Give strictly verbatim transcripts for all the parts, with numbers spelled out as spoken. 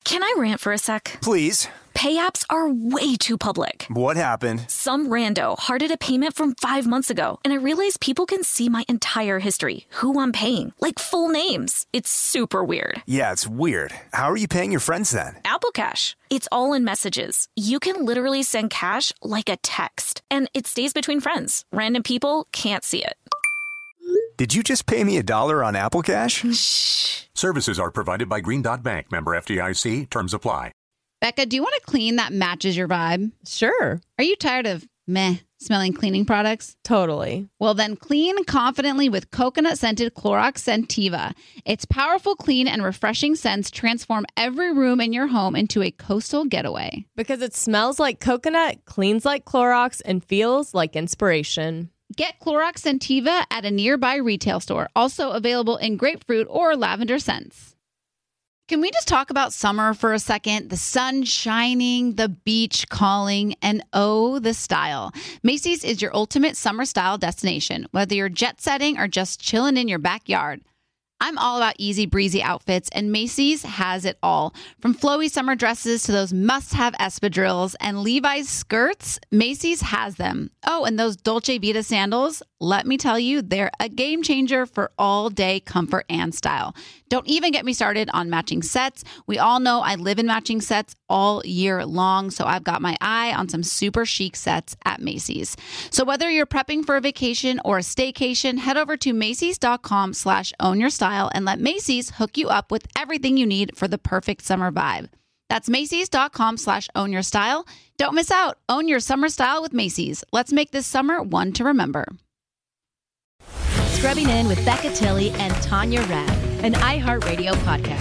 Can I rant for a sec? Please. Pay apps are way too public. What happened? Some rando hearted a payment from five months ago, and I realized people can see my entire history, who I'm paying, like full names. It's super weird. Yeah, it's weird. How are you paying your friends then? Apple Cash. It's all in messages. You can literally send cash like a text, and it stays between friends. Random people can't see it. Did you just pay me a dollar on Apple Cash? Shh. Services are provided by Green Dot Bank. Member F D I C. Terms apply. Becca, do you want a clean that matches your vibe? Sure. Are you tired of meh smelling cleaning products? Totally. Well, then clean confidently with coconut-scented Clorox Scentiva. Its powerful, clean, and refreshing scents transform every room in your home into a coastal getaway. Because it smells like coconut, cleans like Clorox, and feels like inspiration. Get Clorox Scentiva at a nearby retail store. Also available in grapefruit or lavender scents. Can we just talk about summer for a second? The sun shining, the beach calling, and oh, the style. Macy's is your ultimate summer style destination, whether you're jet setting or just chilling in your backyard. I'm all about easy breezy outfits, and Macy's has it all. From flowy summer dresses to those must-have espadrilles and Levi's skirts, Macy's has them. Oh, and those Dolce Vita sandals, let me tell you, they're a game changer for all-day comfort and style. Don't even get me started on matching sets. We all know I live in matching sets all year long, so I've got my eye on some super chic sets at Macy's. So whether you're prepping for a vacation or a staycation, head over to Macy's.com slash own your style and let Macy's hook you up with everything you need for the perfect summer vibe. That's Macy's.com slash own your style. Don't miss out. Own your summer style with Macy's. Let's make this summer one to remember. Scrubbing In with Becca Tilley and Tanya Rad, an iHeartRadio podcast.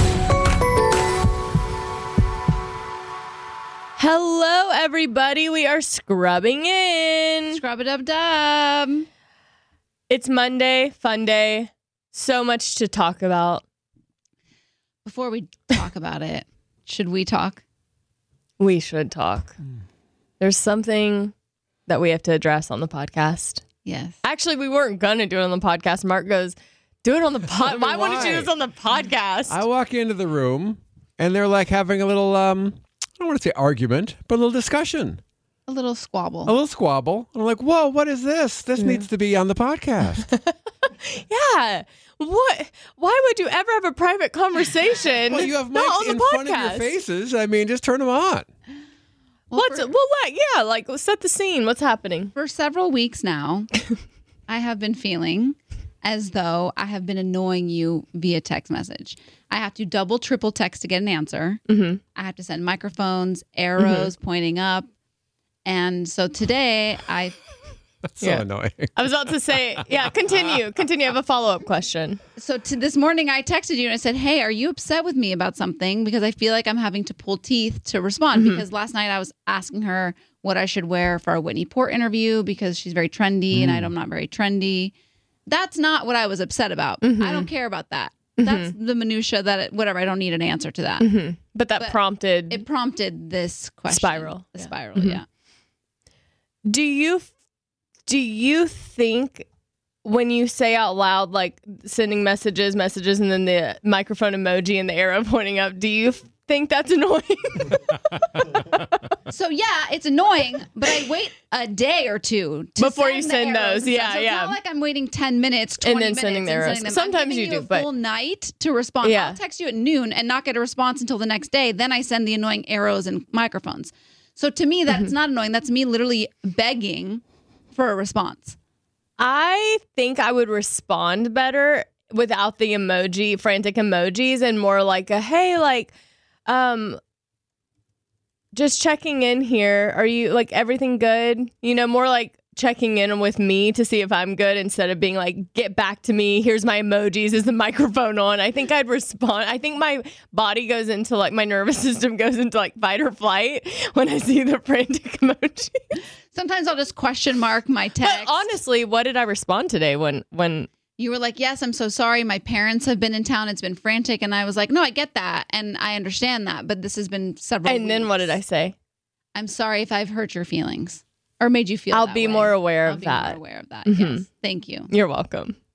Hello, everybody. We are scrubbing in. Scrub-a-dub-dub. It's Monday, fun day. So much to talk about. Before we talk about it, should we talk? We should talk. There's something that we have to address on the podcast. Yes. Actually, we weren't going to do it on the podcast. Mark goes, do it on the pod. Why wouldn't you do why. this on the podcast? I walk into the room and they're like having a little, um, I don't want to say argument, but a little discussion. A little squabble. A little squabble. I'm like, whoa, what is this? This Yeah. needs to be on the podcast. Yeah. What? Why would you ever have a private conversation? Well, you have not mics on the in podcast? front of your faces. I mean, just turn them on. Well, What's for, well, what? Yeah, like let's set the scene. What's happening? for several weeks now, I have been feeling as though I have been annoying you via text message. I have to double, triple text to get an answer. Mm-hmm. I have to send microphones, arrows pointing up. And so today I That's so Yeah. annoying. I was about to say, yeah. Continue, continue. I have a follow up question. So to this morning, I texted you and I said, hey, are you upset with me about something? Because I feel like I'm having to pull teeth to respond. Mm-hmm. Because last night I was asking her what I should wear for our Whitney Port interview because she's very trendy and I'm not very trendy. That's not what I was upset about. Mm-hmm. I don't care about that. That's the minutia that, it, whatever, I don't need an answer to that. Mm-hmm. But that But prompted. It prompted this question. Spiral. The Yeah. spiral, Mhm. yeah. do you do you think when you say out loud, like sending messages, messages, and then the microphone emoji and the arrow pointing up, do you think that's annoying? So yeah, it's annoying, but I wait a day or two to Before send you the send arrows those. and Yeah, stuff. So yeah. It's not like I'm waiting ten minutes, twenty And then minutes sending the and arrows. sending them. Sometimes I'm giving you you do, a but- full night to respond. Yeah. I'll text you at noon and not get a response until the next day. Then I send the annoying arrows and microphones. So to me, that's Mm-hmm. not annoying. That's me literally begging for a response. I think I would respond better without the emoji, frantic emojis, and more like a hey, like, um, just checking in here. Are you like everything good? You know, more like checking in with me to see if I'm good instead of being like, get back to me. Here's my emojis. Is the microphone on? I think I'd respond. I think my body goes into like my nervous system goes into like fight or flight when I see the frantic emoji. Sometimes I'll just question mark my text. But honestly, what did I respond today when when You were like, yes, I'm so sorry. My parents have been in town. It's been frantic. And I was like, no, I get that. And I understand that. But this has been several and then what did I weeks. say? I'm sorry if I've hurt your feelings or made you feel I'll that be way. more aware I'll of be that. more aware of that. Mhm. Yes. Thank you. You're welcome.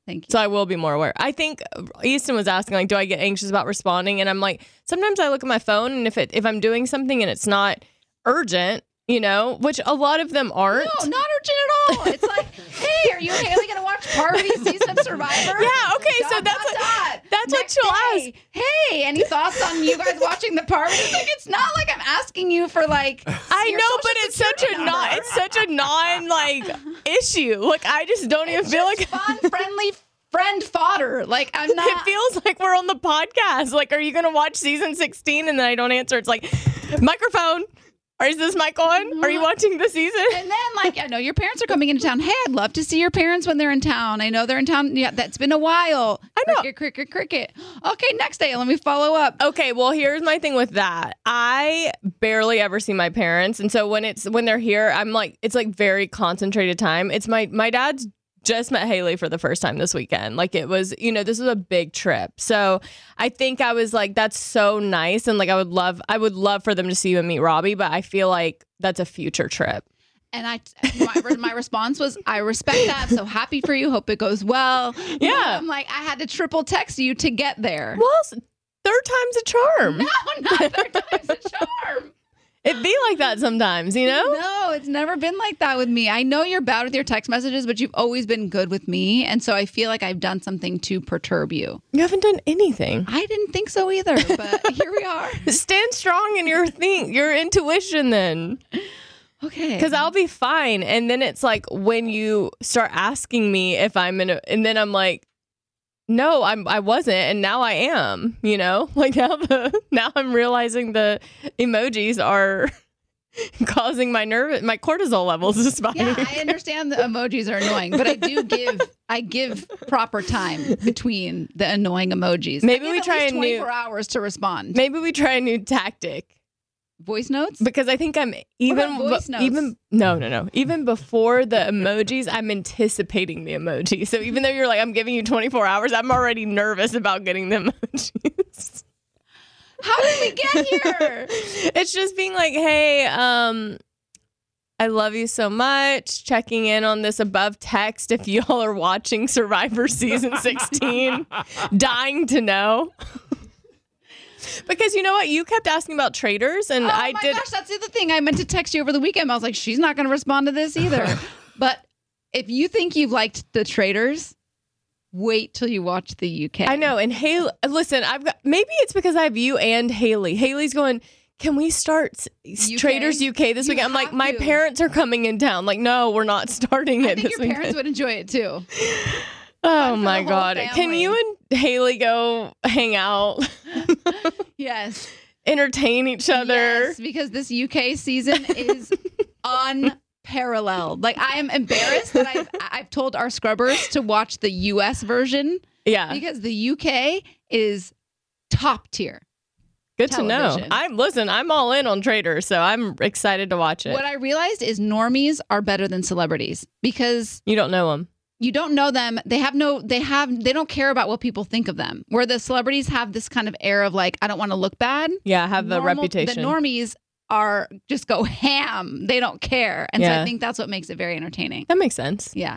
Thank you. So I will be more aware. I think Easton was asking, like, do I get anxious about responding? And I'm like, sometimes I look at my phone, and if it if I'm doing something and it's not urgent, you know, which a lot of them aren't. No, not urgent at all. It's like, hey, are you and Haley going to watch part of these season of Survivor? Yeah, okay, Dot, so that's dot, what, dot. that's Next what she'll day, hey, any thoughts on you guys watching the party? It's like, it's not like I'm asking you for like. I your know, social but it's such a security non number. it's such a non like issue. Like I just don't even It's feel just like fun, friendly friend fodder. Like I'm not. it feels like we're on the podcast. Like, are you gonna watch season sixteen? And then I don't answer. It's like microphone. Or is this mic on? Are you watching the season? And then, like, I know your parents are coming into town. Hey, I'd love to see your parents when they're in town. I know they're in town. Yeah, that's been a while. I know. Cricket, cricket, cricket. Okay, next day, let me follow up. Okay, well, here's my thing with that. I barely ever see my parents, and so when it's when they're here, I'm like, it's like very concentrated time. It's my my dad's just met Haley for the first time this weekend. Like it was, you know, this was a big trip. So I think I was like, that's so nice, and like I would love, I would love for them to see you and meet Robbie, but I feel like that's a future trip. And I, my, my response was, I respect that. I'm so happy for you. Hope it goes well. Yeah. I'm like, I had to triple text you to get there. Well, third time's a charm. No, not third time's a charm. It'd be like that sometimes, you know? No, it's never been like that with me. I know you're bad with your text messages, but you've always been good with me. And so I feel like I've done something to perturb you. You haven't done anything. I didn't think so either, but here we are. Stand strong in your thing, your intuition then. Okay. Because I'll be fine. And then it's like when you start asking me if I'm in a, and then I'm like, no, I'm, I wasn't. And now I am, you know, like now the, now I'm realizing the emojis are causing my nerve, my cortisol levels to spike. Yeah, I understand the emojis are annoying, but I do give, I give proper time between the annoying emojis. Maybe I give we at try least a new- twenty-four hours to respond. Maybe we try a new tactic. Voice notes? Because I think I'm even about voice be- notes? even no no no even before the emojis, I'm anticipating the emoji. So even though you're like I'm giving you twenty-four hours, I'm already nervous about getting the emojis. How did we get here? It's just being like, hey, um, I love you so much. Checking in on this above text if y'all are watching Survivor season sixteen. Dying to know. Because you know what? You kept asking about traders, and Oh I my did. gosh, that's the other thing. I meant to text you over the weekend. I was like, she's not going to respond to this either. But if you think you've liked the traders, wait till you watch the U K. I know. And Haley, listen, I've got, maybe it's because I have you and Haley. Haley's going, can we start s- U K? Traders U K this You weekend? I'm like, have my to. parents are coming in town. Like, no, we're not starting I it think this your parents weekend. would enjoy it too. Oh for my the whole God. Can family. you and Haley go hang out, Yes. entertain each other? Yes, because this U K season is unparalleled. Like, I am embarrassed that I've, I've told our scrubbers to watch the U S version Yeah. because the U K is top tier. Good to know. television. I'm listen, I'm all in on Traders, so I'm excited to watch it. What I realized is normies are better than celebrities because You don't know them. you don't know them. They have no, they have, they don't care about what people think of them. Where the celebrities have this kind of air of like, I don't want to look bad. Yeah, have the Normal- reputation. The normies are just go ham. They don't care. And so Yeah. I think that's what makes it very entertaining. that makes sense. Yeah.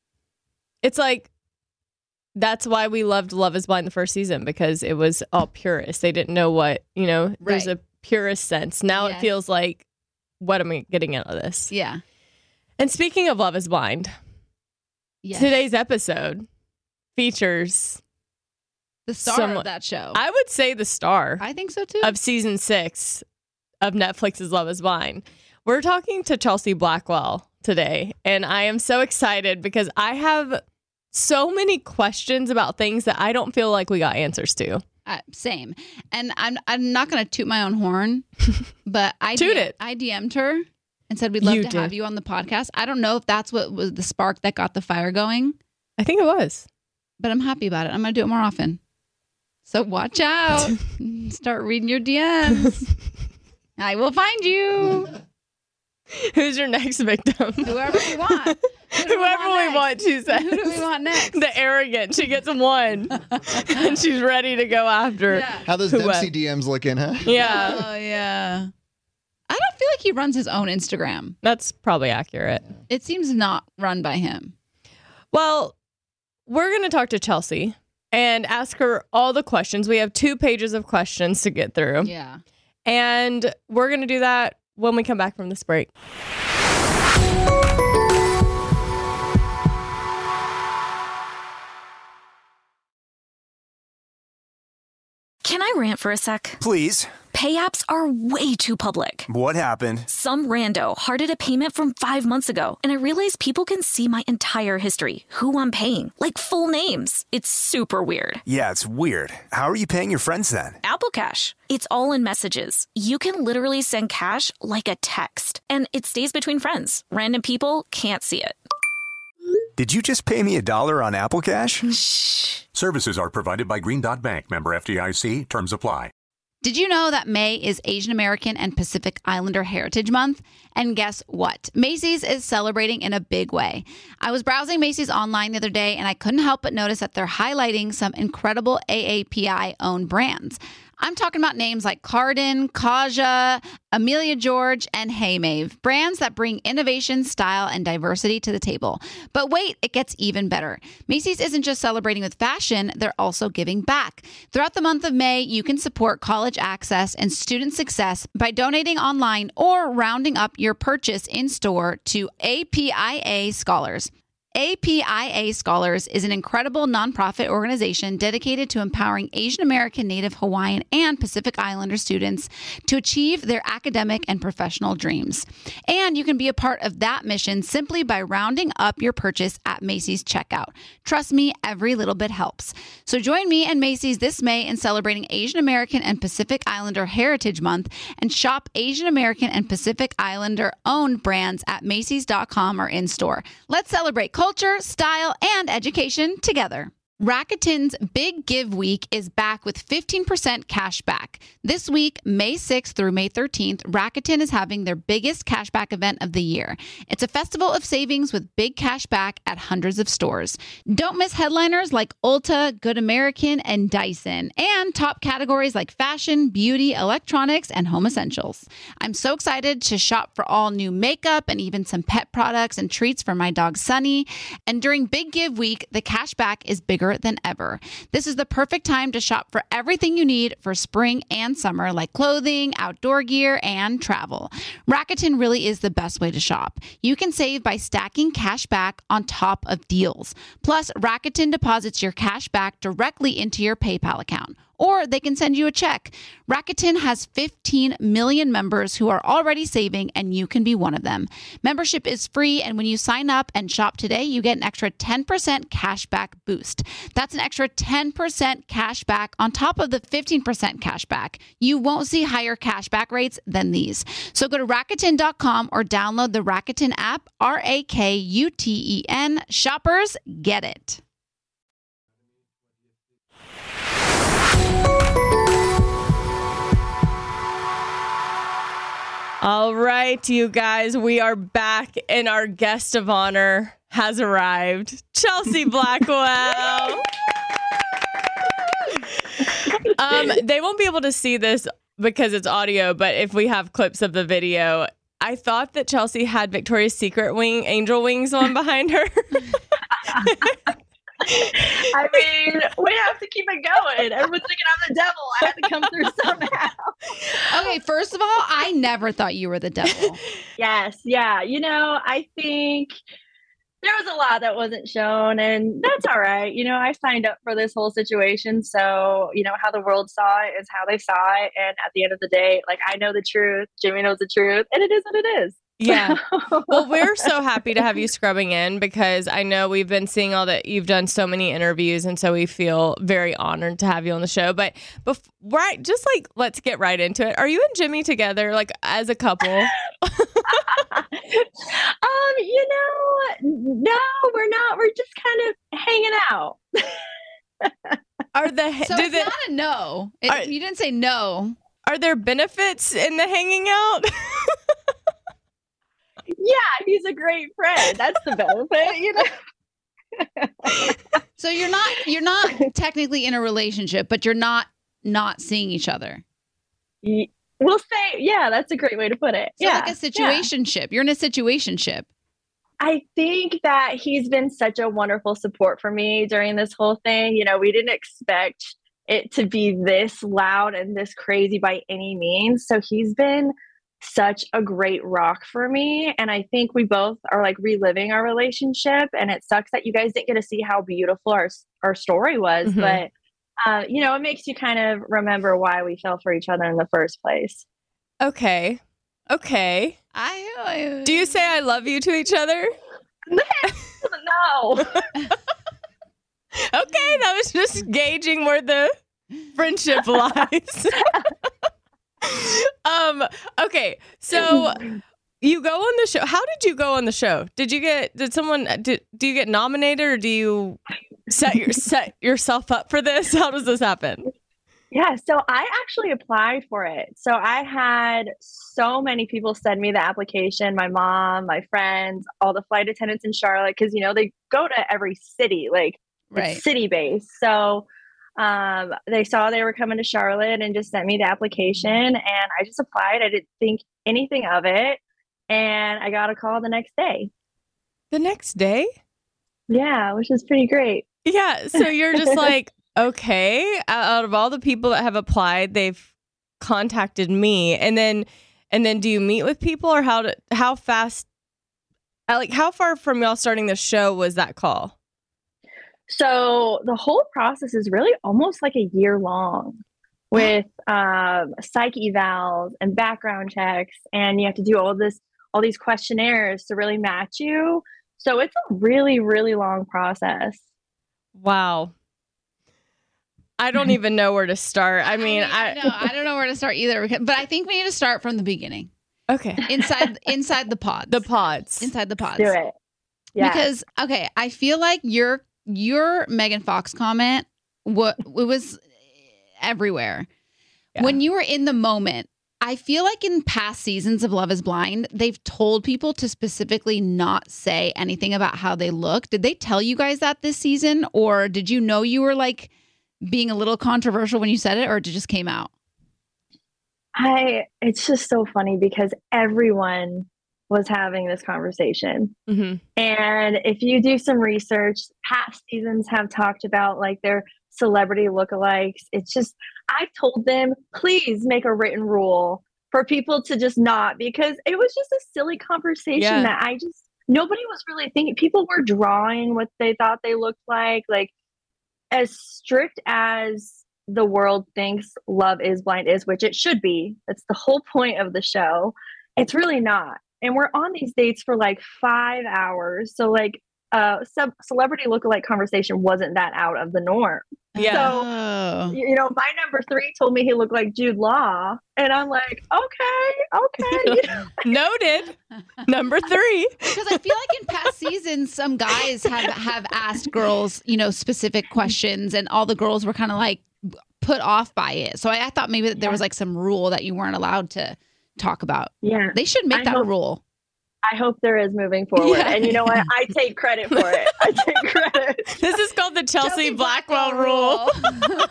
It's like that's why we loved Love is Blind the first season, because it was all purist. They didn't know what, you know, there's Right. a purist sense. Now it Yes. feels like, what am I getting out of this? Yeah. And speaking of Love is Blind, Yes. today's episode features, the star someone- of that show. I would say, the star I think so too. of season six of Netflix's Love is Blind. We're talking to Chelsea Blackwell today, and I am so excited because I have so many questions about things that I don't feel like we got answers to. Uh, same. And I'm I'm not going to toot my own horn, but I Toot D- it. I D M'd her and said we'd love You to did. have you on the podcast. I don't know if that's what was the spark that got the fire going, I think it was. but I'm happy about it. I'm going to do it more often. So watch out. Start reading your D Ms. I will find you. Who's your next victim? Whoever we want. Who do Whoever we next? want, she says. Who do we want next? The arrogant. She gets one. And she's ready to go after. Yeah. How those Who Dempsey what? D Ms looking, huh? Yeah. Oh, yeah. I don't feel like he runs his own Instagram. That's probably accurate. It seems not run by him. Well, we're going to talk to Chelsea and ask her all the questions. We have two pages of questions to get through. Yeah. And we're going to do that when we come back from this break. Can I rant for a sec? Please. Pay apps are way too public. What happened? Some rando hearted a payment from five months ago, and I realized people can see my entire history, who I'm paying, like full names. It's super weird. Yeah, it's weird. How are you paying your friends then? Apple Cash. It's all in messages. You can literally send cash like a text, and it stays between friends. Random people can't see it. Did you just pay me a dollar on Apple Cash? Shh. Services are provided by Green Dot Bank, member F D I C. Terms apply. Did you know that May is Asian American and Pacific Islander Heritage Month? And guess what? Macy's is celebrating in a big way. I was browsing Macy's online the other day, and I couldn't help but notice that they're highlighting some incredible A A P I-owned brands. I'm talking about names like Cardin, Kaja, Amelia George, and Hey Mave, brands that bring innovation, style, and diversity to the table. But wait, it gets even better. Macy's isn't just celebrating with fashion, they're also giving back. Throughout the month of May, you can support college access and student success by donating online or rounding up your purchase in store to A P I A Scholars. A P I A Scholars is an incredible nonprofit organization dedicated to empowering Asian American, Native Hawaiian, and Pacific Islander students to achieve their academic and professional dreams. And you can be a part of that mission simply by rounding up your purchase at Macy's checkout. Trust me, every little bit helps. So join me and Macy's this May in celebrating Asian American and Pacific Islander Heritage Month and shop Asian American and Pacific Islander owned brands at Macys dot com or in store. Let's celebrate culture, style, and education together. Rakuten's Big Give Week is back with fifteen percent cash back. This week, May sixth through May thirteenth, Rakuten is having their biggest cashback event of the year. It's a festival of savings with big cash back at hundreds of stores. Don't miss headliners like Ulta, Good American, and Dyson, and top categories like fashion, beauty, electronics, and home essentials. I'm so excited to shop for all new makeup and even some pet products and treats for my dog Sunny. And during Big Give Week, the cash back is bigger than ever. This is the perfect time to shop for everything you need for spring and summer, like clothing, outdoor gear, and travel. Rakuten really is the best way to shop. You can save by stacking cash back on top of deals. Plus, Rakuten deposits your cash back directly into your PayPal account, or they can send you a check. Rakuten has fifteen million members who are already saving, and you can be one of them. Membership is free, and when you sign up and shop today, you get an extra ten percent cash back boost. That's an extra ten percent cash back on top of the fifteen percent cash back. You won't see higher cash back rates than these. So go to Rakuten dot com or download the Rakuten app, R A K U T E N. Shoppers, get it. All right, you guys, we are back and our guest of honor has arrived, Chelsea Blackwell. um, they won't be able to see this because it's audio, but if we have clips of the video, I thought that Chelsea had Victoria's Secret wing, angel wings on behind her. I mean, we have to keep it going. Everyone's thinking I'm the devil. I had to come through somehow. Okay, first of all, I never thought you were the devil. Yes, yeah. You know, I think there was a lot that wasn't shown, and that's all right. You know, I signed up for this whole situation, so, you know, how the world saw it is how they saw it. And at the end of the day, like, I know the truth. Jimmy knows the truth, and it is what it is. Yeah. Well, we're so happy to have you scrubbing in because I know we've been seeing all that you've done so many interviews. And so we feel very honored to have you on the show. But bef- right, just like, let's get right into it. Are you and Jimmy together, like as a couple? um, you know, no, we're not. We're just kind of hanging out. Are the So do it's the, not a no. It, Are- you didn't say no. Are there benefits in the hanging out? Yeah, he's a great friend. That's the benefit, you know. So you're not you're not technically in a relationship, but you're not not seeing each other. We'll say, yeah, that's a great way to put it. So yeah, like a situationship. You're in a situationship. I think that he's been such a wonderful support for me during this whole thing. You know, we didn't expect it to be this loud and this crazy by any means. So he's been such a great rock for me. And I think we both are like reliving our relationship. And it sucks that you guys didn't get to see how beautiful our, our story was. Mm-hmm. But, uh, you know, it makes you kind of remember why we fell for each other in the first place. Okay. Okay. I, I do you say I love you to each other? No. Okay, that was just gauging where the friendship lies. um. Okay, so you go on the show. How did you go on the show? Did you get? Did someone? Did do you get nominated, or do you set your set yourself up for this? How does this happen? Yeah, so I actually applied for it. So I had so many people send me the application, my mom, my friends, all the flight attendants in Charlotte, because, you know, they go to every city, like right. it's city-based. So um, they saw they were coming to Charlotte and just sent me the application, and I just applied. I didn't think anything of it, and I got a call the next day. The next day? Yeah, which is pretty great. Yeah, so you're just like, okay, out of all the people that have applied, they've contacted me, and then, and then, do you meet with people, or how to, how fast, like, how far from y'all starting the show was that call? So the whole process is really almost like a year long, with um, psych evals and background checks, and you have to do all this, all these questionnaires to really match you. So it's a really, really long process. Wow. I don't even know where to start. I mean, I, I, I, know, I don't know where to start either. But I think we need to start from the beginning. Okay. Inside, inside the pods. The pods. Inside the pods. Do it. Yeah. Because okay, I feel like your your Megan Fox comment, what it was everywhere. Yeah. When you were in the moment, I feel like in past seasons of Love is Blind, they've told people to specifically not say anything about how they look. Did they tell you guys that this season, or did you know you were like being a little controversial when you said it, or it just came out? I, it's just so funny because everyone was having this conversation. Mm-hmm. And if you do some research, past seasons have talked about like their celebrity lookalikes. It's just, I told them, please make a written rule for people to just not, because it was just a silly conversation yeah. that I just, nobody was really thinking. People were drawing what they thought they looked like. Like, as strict as the world thinks Love is Blind is, which it should be, that's the whole point of the show, it's really not. And we're on these dates for like five hours. So like uh, sub- celebrity lookalike conversation wasn't that out of the norm. Yeah. So, oh. you know, my number three told me he looked like Jude Law. And I'm like, okay, okay. Noted. Number three. Because I feel like in past seasons, some guys have, have asked girls, you know, specific questions, and all the girls were kind of like put off by it. So I, I thought maybe that there yeah. was like some rule that you weren't allowed to talk about. Yeah. They should make I that hope- rule. I hope there is moving forward. Yeah. And you know what? I take credit for it. I take credit. This is called the Chelsea, Chelsea Blackwell, Blackwell rule.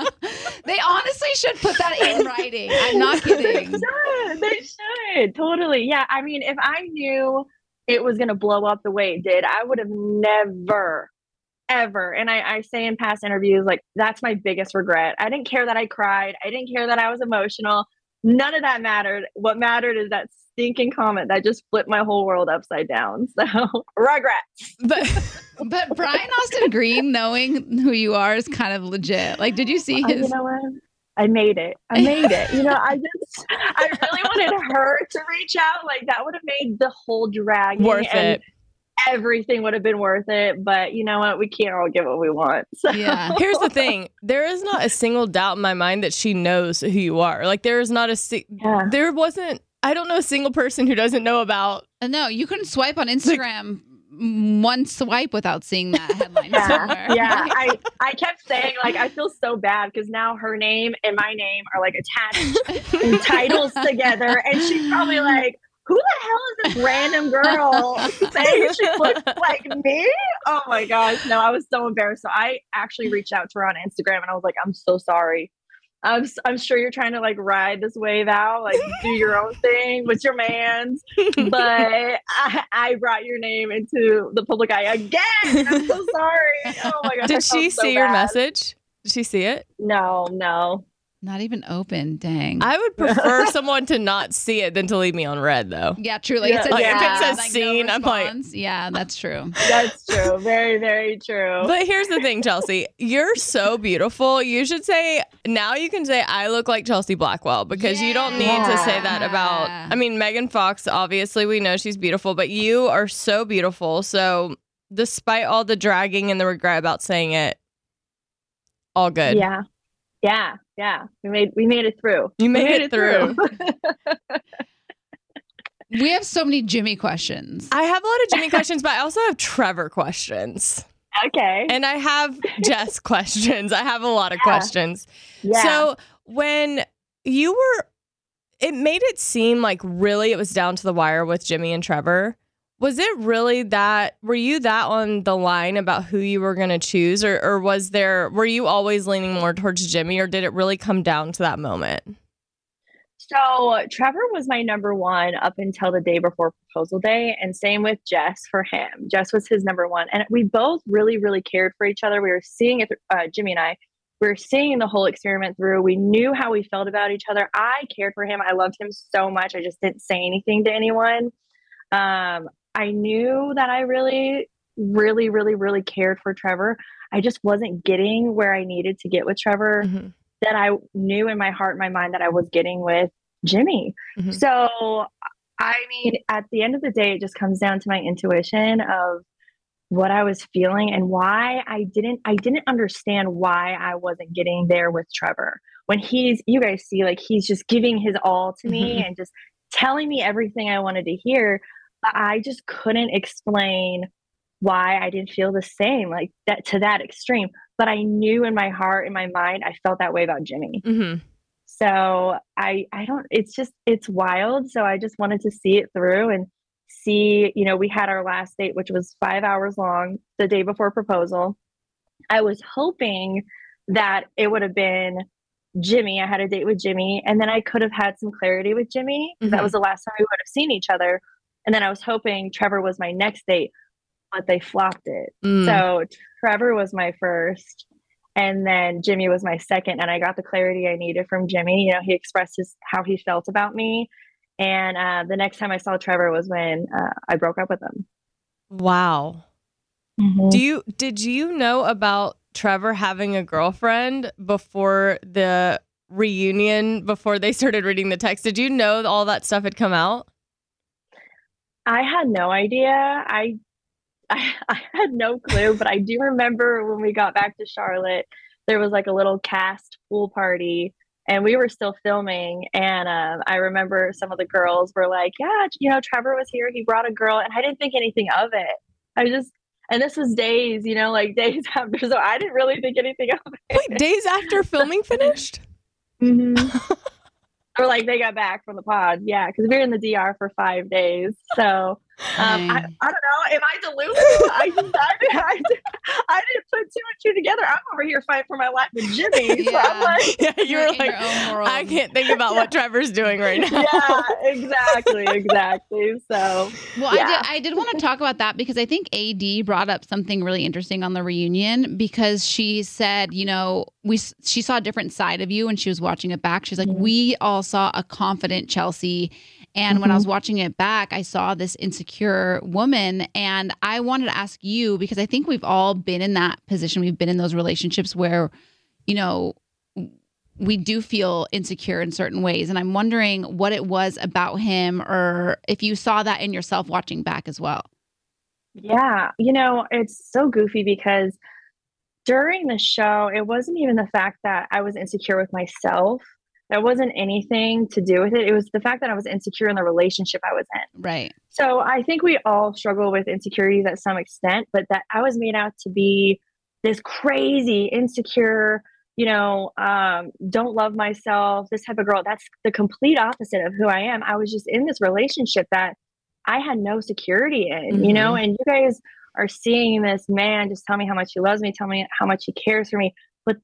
They honestly should put that in writing. I'm not kidding. They should. They should. Totally. Yeah. I mean, if I knew it was going to blow up the way it did, I would have never, ever. And I, I say in past interviews, like, that's my biggest regret. I didn't care that I cried. I didn't care that I was emotional. None of that mattered. What mattered is that stinking comment that just flipped my whole world upside down. So regrets. But but Brian Austin Green, knowing who you are, is kind of legit. Like, did you see his? Oh, you know what? I made it. I made it. You know, I just, I really wanted her to reach out. Like, that would have made the whole dragging worth and it. Everything would have been worth it. But you know what? We can't all get what we want. So. Yeah. Here's the thing. There is not a single doubt in my mind that she knows who you are. Like, there is not a, si- yeah. there wasn't, I don't know a single person who doesn't know about. Uh, no, you couldn't swipe on Instagram like, one swipe without seeing that headline yeah, somewhere. Yeah, I, I kept saying, like, I feel so bad because now her name and my name are like attached in titles together. And she's probably like, who the hell is this random girl saying she looks like me? Oh my gosh. No, I was so embarrassed. So I actually reached out to her on Instagram and I was like, I'm so sorry. I'm s- I'm sure you're trying to like ride this wave out, like do your own thing with your mans. But I, I brought your name into the public eye again. I'm so sorry. Oh my gosh. I Did she felt so see your bad. message? Did she see it? No, no. Not even open. Dang. I would prefer someone to not see it than to leave me on red, though. yeah, true. Like, Yeah. it says, Like, if it yeah, says like, no seen, I'm like- response. Yeah, that's true. That's true. Very, very true. But here's the thing, Chelsea. You're so beautiful. You should say, now you can say, I look like Chelsea Blackwell, because you don't need to say that about, Yeah. I mean, Megan Fox, obviously, we know she's beautiful, but you are so beautiful. So despite all the dragging and the regret about saying it, all good. Yeah. Yeah. Yeah. We made we made it through. You We made it through. We have so many Jimmy questions. I have a lot of Jimmy questions, but I also have Trevor questions. Okay. And I have Jess questions. I have a lot of Yeah. questions. Yeah. So when you were, it made it seem like really it was down to the wire with Jimmy and Trevor. Was it really that, were you that on the line about who you were going to choose? Or, or was there, were you always leaning more towards Jimmy, or did it really come down to that moment? So Trevor was my number one up until the day before proposal day, and same with Jess for him. Jess was his number one, and we both really, really cared for each other. We were seeing it, uh, Jimmy and I, we were seeing the whole experiment through. We knew how we felt about each other. I cared for him. I loved him so much. I just didn't say anything to anyone. Um, I knew that I really, really, really, really cared for Trevor. I just wasn't getting where I needed to get with Trevor. Mm-hmm. That I knew in my heart and my mind that I was getting with Jimmy. Mhm. So, I mean, at the end of the day, it just comes down to my intuition of what I was feeling and why I didn't, I didn't understand why I wasn't getting there with Trevor. When he's, you guys see, like, he's just giving his all to me Mhm. and just telling me everything I wanted to hear. But I just couldn't explain why I didn't feel the same, like that to that extreme. But I knew in my heart, in my mind, I felt that way about Jimmy. Mm-hmm. So I, I don't, it's just, it's wild. So I just wanted to see it through and see, you know, we had our last date, which was five hours long the day before proposal. I was hoping that it would have been Jimmy. I had a date with Jimmy, and then I could have had some clarity with Jimmy. Mhm. That was the last time we would have seen each other. And then I was hoping Trevor was my next date, but they flopped it. Mm. So Trevor was my first, and then Jimmy was my second. And I got the clarity I needed from Jimmy. You know, he expressed his, how he felt about me. And uh, the next time I saw Trevor was when uh, I broke up with him. Wow. Mhm. Do you, did you know about Trevor having a girlfriend before the reunion, before they started reading the text? Did you know all that stuff had come out? I had no idea. I, I I had no clue, but I do remember when we got back to Charlotte, there was like a little cast pool party, and we were still filming. And uh, I remember some of the girls were like, "Yeah, you know, Trevor was here. He brought a girl," and I didn't think anything of it. I just, and this was days, you know, like days after, so I didn't really think anything of it. Wait, days after filming finished? Mhm. Or like they got back from the pod, yeah, because we were in the D R for five days. So um, I, I don't know. Am I delusional? I just I, I, I didn't put two and two together. I'm over here fighting for my life with Jimmy. So I'm Yeah. like, Yeah, you You're were in like, your own world. I can't think about what Trevor's doing right now. yeah, exactly, exactly. So Well, yeah. I did. I did want to talk about that because I think A D brought up something really interesting on the reunion, because she said, you know, we she saw a different side of you when she was watching it back. She's like, Mhm. we all saw a confident Chelsea, and when I was watching it back, I saw this insecure woman. And I wanted to ask you, because I think we've all been in that position. We've been in those relationships where, you know, we do feel insecure in certain ways. And I'm wondering what it was about him, or if you saw that in yourself watching back as well. Yeah, you know, it's so goofy because during the show, it wasn't even the fact that I was insecure with myself. That wasn't anything to do with it. It was the fact that I was insecure in the relationship I was in. Right. So I think we all struggle with insecurities at some extent, but that I was made out to be this crazy, insecure, you know, um, don't love myself, this type of girl. That's the complete opposite of who I am. I was just in this relationship that I had no security in, Mhm. you know, and you guys are seeing this man just tell me how much he loves me, tell me how much he cares for me. But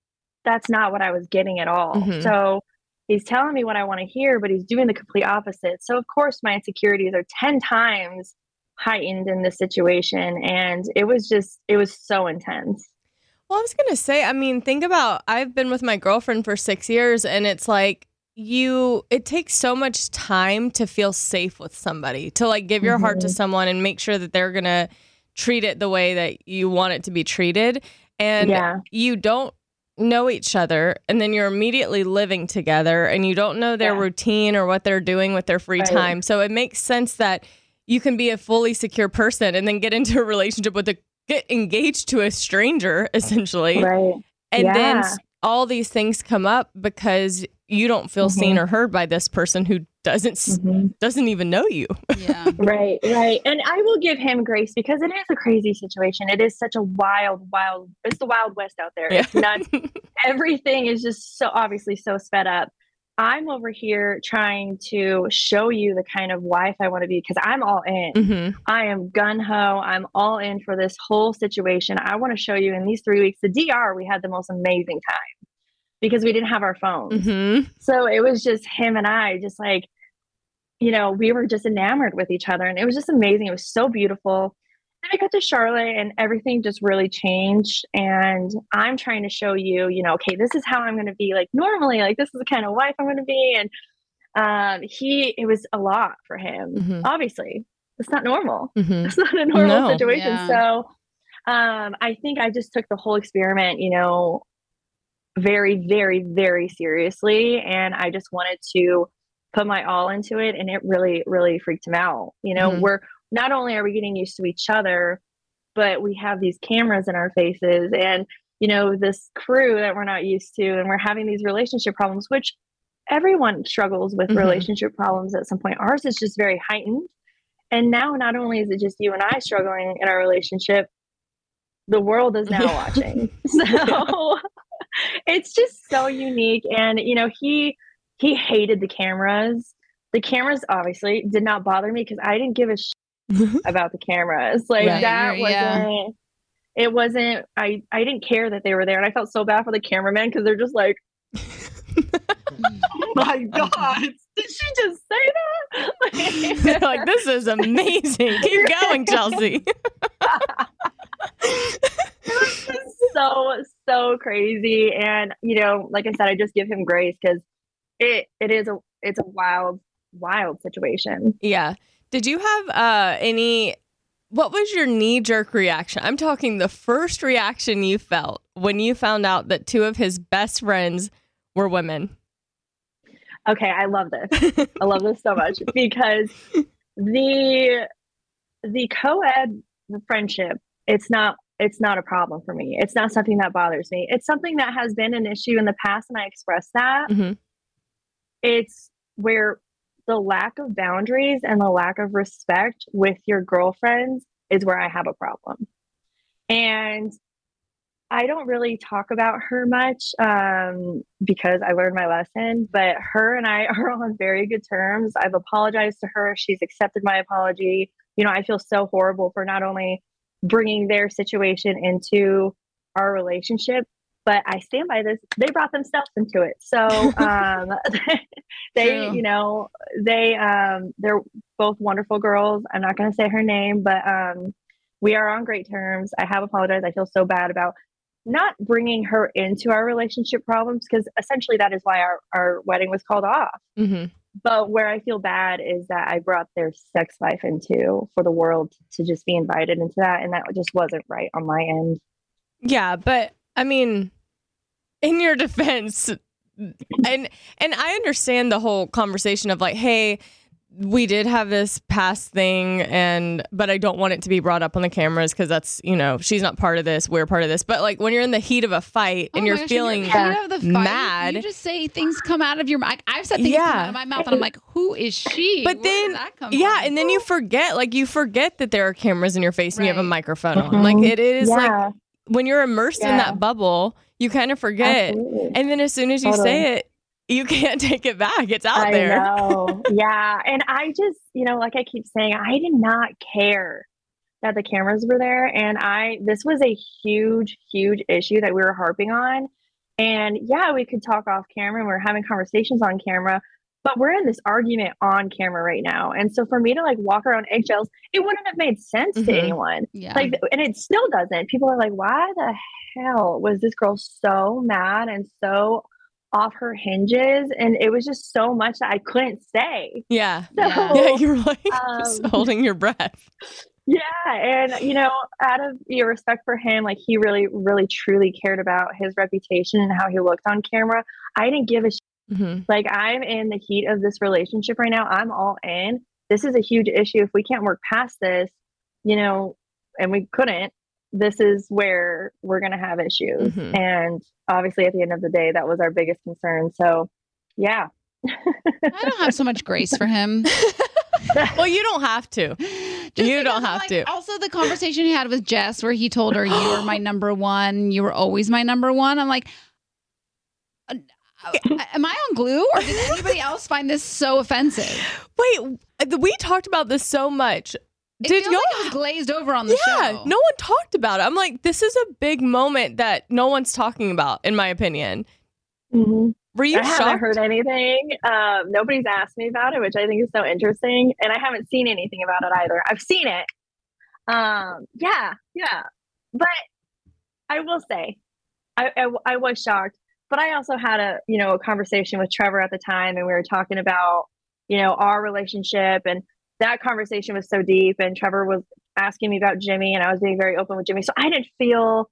that's not what I was getting at all. Mhm. So he's telling me what I want to hear, but he's doing the complete opposite. So of course my insecurities are ten times heightened in this situation. And it was just, it was so intense. Well, I was going to say, I mean, think about, I've been with my girlfriend for six years and it's like you, it takes so much time to feel safe with somebody, to like give your heart to someone and make sure that they're going to treat it the way that you want it to be treated. And Yeah. you don't know each other and then you're immediately living together and you don't know their Yeah. routine or what they're doing with their free Right. time. So it makes sense that you can be a fully secure person and then get into a relationship with a get engaged to a stranger essentially. Right. And then Yeah. s- all these things come up because you don't feel seen or heard by this person who doesn't s Mhm. doesn't even know you. Yeah. Right, right. And I will give him grace because it is a crazy situation. It is such a wild, wild, it's the Wild West out there. It's nuts. Everything is just so obviously so sped up. I'm over here trying to show you the kind of wife I want to be because I'm all in. hmm I am gun ho. I'm all in for this whole situation. I want to show you in these three weeks. The D R, we had the most amazing time because we didn't have our phones. hmm So it was just him and I, just like, you know, we were just enamored with each other and it was just amazing. It was so beautiful. Then I got to Charlotte and everything just really changed. And I'm trying to show you, you know, okay, this is how I'm going to be like normally, like this is the kind of wife I'm going to be. And um, he, it was a lot for him. Mhm. Obviously, it's not normal. hmm It's not a normal No. situation. Yeah. So um, I think I just took the whole experiment, you know, very, very, very seriously. And I just wanted to put my all into it. And it really, really freaked him out. You know, Mhm. we're not only are we getting used to each other, but we have these cameras in our faces and, you know, this crew that we're not used to. And we're having these relationship problems, which everyone struggles with Mhm. relationship problems at some point. Ours is just very heightened. And now not only is it just you and I struggling in our relationship, the world is now Yeah. watching. So it's just so unique. And, you know, he he hated the cameras. The cameras obviously did not bother me because I didn't give a shit about the cameras. Like Right, that you're- yeah. wasn't it wasn't I I didn't care that they were there. And I felt so bad for the cameramen because they're just like, oh my God, did she just say that? They're like, this is amazing. Keep going, Chelsea. It was so so crazy. And you know, like I said, I just give him grace because it it is a it's a wild wild situation. Yeah. Did you have uh, any, what was your knee jerk reaction? I'm talking the first reaction you felt when you found out that two of his best friends were women. Okay, I love this. I love this so much because the the co-ed friendship, it's not it's not a problem for me. It's not something that bothers me. It's something that has been an issue in the past and I express that. Mhm. It's where the lack of boundaries and the lack of respect with your girlfriends is where I have a problem. And I don't really talk about her much um, because I learned my lesson, but her and I are on very good terms. I've apologized to her. She's accepted my apology. You know, I feel so horrible for not only bringing their situation into our relationship, but I stand by this. They brought themselves into it. So um, they, True. you know, they, um, they're both wonderful girls. I'm not going to say her name, but um, we are on great terms. I have apologized. I feel so bad about not bringing her into our relationship problems because essentially that is why our, our wedding was called off. Mm-hmm. But where I feel bad is that I brought their sex life into for the world to just be invited into that. And that just wasn't right on my end. Yeah, but I mean, in your defense, and and I understand the whole conversation of like, hey, we did have this past thing, and but I don't want it to be brought up on the cameras because that's, you know, she's not part of this, we're part of this. But like when you're in the heat of a fight and Oh you're my gosh, feeling in the heat of the fight, mad. You just say things come out of your mouth. I've said things Yeah. come out of my mouth, and I'm like, who is she? But Where then, did that come yeah, from? and then you forget, like you forget that there are cameras in your face and you have a Right. microphone on. Like it is like Yeah, when you're immersed in Yeah. that bubble, you kind of forget. absolutely. And then as soon as you Totally. say it, you can't take it back. It's out I there. know. Yeah. And I just, you know, like I keep saying, I did not care that the cameras were there. And I, this was a huge, huge issue that we were harping on. And yeah, we could talk off camera and we're having conversations on camera, but we're in this argument on camera right now. And so for me to like walk around eggshells, it wouldn't have made sense Mhm. to anyone. Yeah. Like, and it still doesn't. People are like, why the hell was this girl so mad and so off her hinges? And it was just so much that I couldn't say. Yeah. So, Yeah. Yeah, you were like just um, holding your breath. Yeah, and you know, out of your respect for him, like he really, really, truly cared about his reputation and how he looked on camera. I didn't give a shit. Mm-hmm. Like I'm in the heat of this relationship right now. I'm all in. This is a huge issue. If we can't work past this, you know, and we couldn't, this is where we're gonna have issues. Mhm. And obviously, at the end of the day, that was our biggest concern. So, yeah. I don't have so much grace for him. Well, you don't have to. Just You because don't of, have like, to. Also, the conversation he had with Jess where he told her, you were my number one. You were always my number one. I'm like, uh, am I on glue? Or did anybody else find this so offensive? Wait, we talked about this so much. It Did feels y'all? like it was glazed over on the Yeah, show. no one talked about it. I'm like, this is a big moment that no one's talking about, in my opinion. Mm-hmm. Were you I shocked? haven't heard anything. Um, nobody's asked me about it, which I think is so interesting. And I haven't seen anything about it either. I've seen it. Um, yeah, yeah. But I will say, I, I, I was shocked. But I also had a, you know, a conversation with Trevor at the time, and we were talking about, you know, our relationship, and that conversation was so deep. And Trevor was asking me about Jimmy, and I was being very open with Jimmy. So I didn't feel.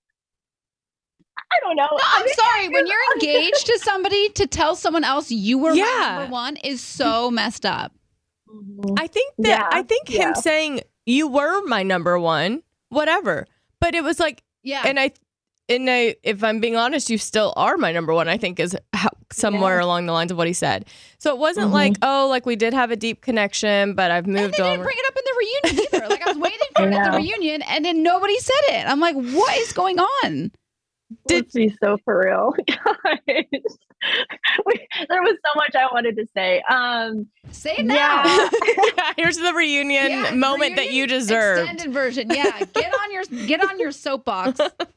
I don't know. No, I I'm mean, sorry. When you're engaged to somebody, to tell someone else you were Yeah. my number one is so messed up. Mhm. I think that Yeah, I think him yeah. saying you were my number one, whatever. But it was like, Yeah. and I, and I, if I'm being honest, you still are my number one. I think is how, somewhere Yeah. along the lines of what he said. So it wasn't Mhm. like, oh, like we did have a deep connection, but I've And moved they didn't over. bring it up in the reunion either. Like I was waiting for I it at the know. reunion, and then nobody said it. I'm like, what is going on? Did be so for real? Gosh. We- there was so much I wanted to say. Um, Say it now. yeah, Yeah, here's the reunion Yeah, moment that reunion you deserved. Extended version. Yeah. Get on your get on your soapbox.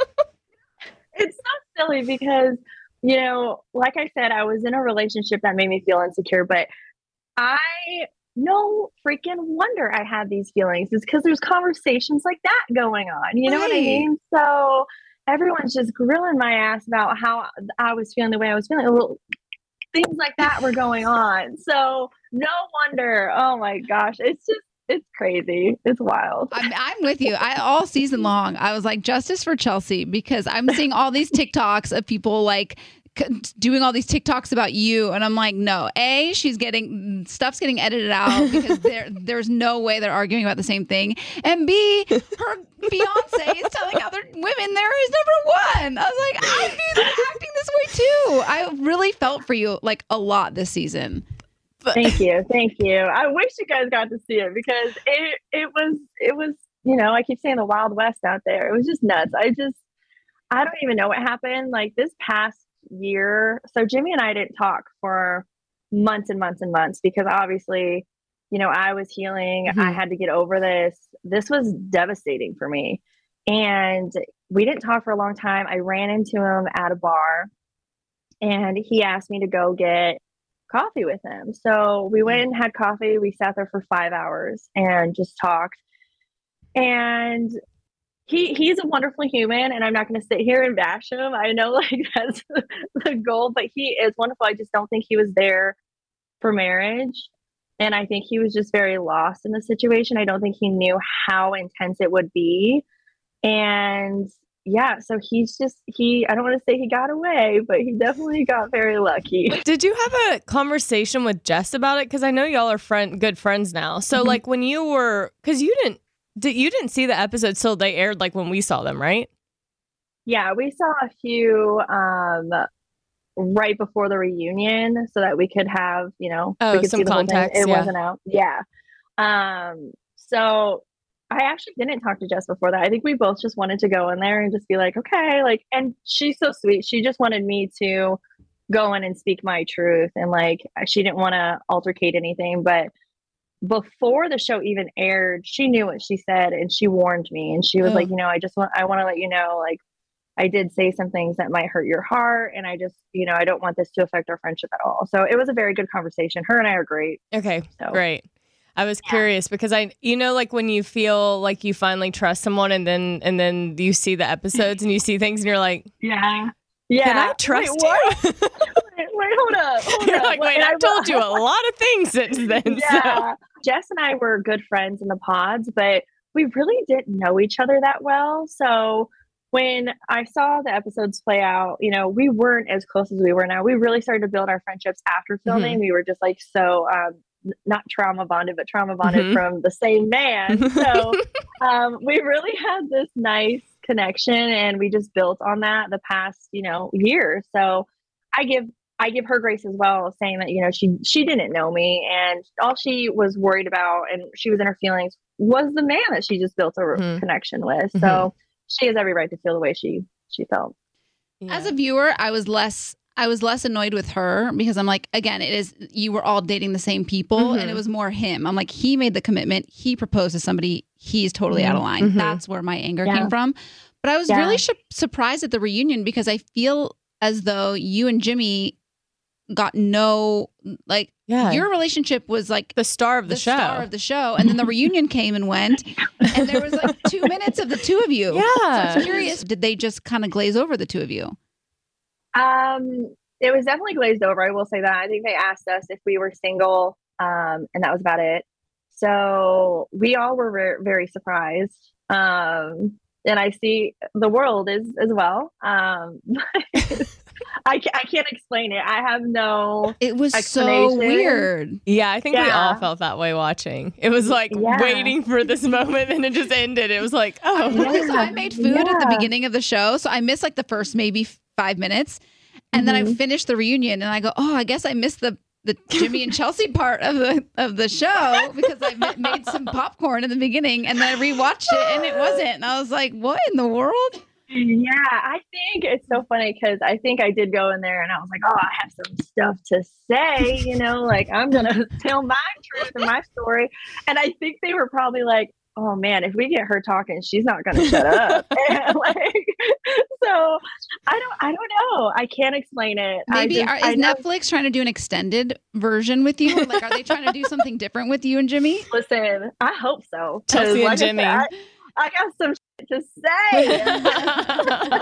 it's so silly because you know, like I said, I was in a relationship that made me feel insecure, but I no freaking wonder I had these feelings. It's because there's conversations like that going on. You know what I Right. mean? So everyone's just grilling my ass about how I was feeling the way I was feeling. Well, things like that were going on. So no wonder. Oh my gosh. It's just, it's crazy. It's wild. I'm, I'm with you. I all season long, I was like, justice for Chelsea, because I'm seeing all these TikToks of people like c- doing all these TikToks about you, and I'm like, no. A, she's getting stuff's getting edited out because there there's no way they're arguing about the same thing. And B, her fiance is telling other women they're his number one. I was like, I view them acting this way too. I really felt for you like a lot this season. Thank you. Thank you. I wish you guys got to see it because it it was it was, you know, I keep saying the Wild West out there. It was just nuts. I just I don't even know what happened. Like this past year, so Jimmy and I didn't talk for months and months and months because obviously, you know, I was healing. Mhm. I had to get over this. This was devastating for me. And we didn't talk for a long time. I ran into him at a bar and he asked me to go get coffee with him. So we went and had coffee. We sat there for five hours and just talked. And he he's a wonderful human, and I'm not going to sit here and bash him. I know like that's the goal, but he is wonderful. I just don't think he was there for marriage. And I think he was just very lost in the situation. I don't think he knew how intense it would be. And yeah, so he's just, he, I don't want to say he got away, but he definitely got very lucky. Did you have a conversation with Jess about it? Because I know y'all are friend, good friends now. So Mhm. like when you were, because you didn't, did you didn't see the episodes till they aired, like when we saw them, right? Yeah, we saw a few um, right before the reunion so that we could have, you know, Oh, we could some see the whole thing. context, It yeah. wasn't out. Yeah. Um, so I actually didn't talk to Jess before that. I think we both just wanted to go in there and just be like, okay, like, and she's so sweet. She just wanted me to go in and speak my truth. And like, she didn't want to altercate anything, but before the show even aired, she knew what she said and she warned me. And she was Oh. like, you know, I just want, I want to let you know, like, I did say some things that might hurt your heart. And I just, you know, I don't want this to affect our friendship at all. So it was a very good conversation. Her and I are great. Okay, So, great. I was yeah. curious because I, you know, like when you feel like you finally trust someone and then and then you see the episodes and you see things and you're like, Yeah. Yeah. can I trust Wait, you? what? wait, wait, hold up. Hold You're up. like, wait, And I I've told you a lot of things since then. So. Yeah. Jess and I were good friends in the pods, but we really didn't know each other that well. So when I saw the episodes play out, you know, we weren't as close as we were now. We really started to build our friendships after filming. Mm-hmm. We were just like so um, not trauma bonded, but trauma bonded Mhm. from the same man. So um, we really had this nice connection, and we just built on that the past, you know, year. So I give I give her grace as well, saying that, you know, she she didn't know me, and all she was worried about, and she was in her feelings, was the man that she just built a Mhm. connection with. Mhm. So she has every right to feel the way she she felt. Yeah. As a viewer, I was less I was less annoyed with her because I'm like, again, it is you were all dating the same people, Mhm. and it was more him. I'm like, he made the commitment, he proposed to somebody, he's totally out of line. Mhm. That's where my anger Yeah. came from. But I was Yeah. really sh- surprised at the reunion because I feel as though you and Jimmy got no like Yeah. your relationship was like the star of the, the show. star of the show, and then the reunion came and went, and there was like two minutes of the two of you. So Yeah. I'm curious, did they just kind of glaze over the two of you? Um, it was definitely glazed over. I will say that. I think they asked us if we were single, um, and that was about it. So we all were re- very surprised. Um, and I see the world is as well. Um, I, ca- I can't explain it. I have no. It was so Explanation. weird. Yeah, I think we all Yeah. felt that way watching. It was like Yeah. waiting for this moment and it just ended. It was like, oh. Because I made food at the Yeah. beginning of the show, so I missed like the first maybe f- five minutes, and then I Mhm. finished the reunion, and I go, oh, I guess I missed the the Jimmy and Chelsea part of the of the show because I ma- made some popcorn in the beginning, and then I rewatched it, and it wasn't, and I was like, what in the world? Yeah, I think it's so funny because I think I did go in there and I was like, oh, I have some stuff to say, you know, like I'm going to tell my truth and my story. And I think they were probably like, oh man, if we get her talking, she's not going to shut up. And like, so I don't, I don't know. I can't explain it. I Maybe just- are, I is know- Netflix trying to do an extended version with you? Like, are they trying to do something different with you and Jimmy? Listen, I hope so. 'cause Chelsea and like I said, Jimmy. I, I got some shit to say.